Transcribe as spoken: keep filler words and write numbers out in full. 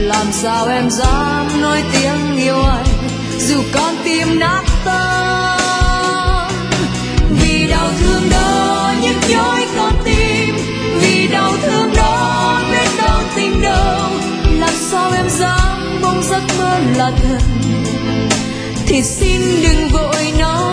làm sao em dám nói tiếng yêu anh dù con tim nát tan. Vì đau thương đó nhức nhói con tim, vì đau thương đó biết đâu tình đâu, làm sao em dám mong giấc mơ là thật thì xin đừng vội nói.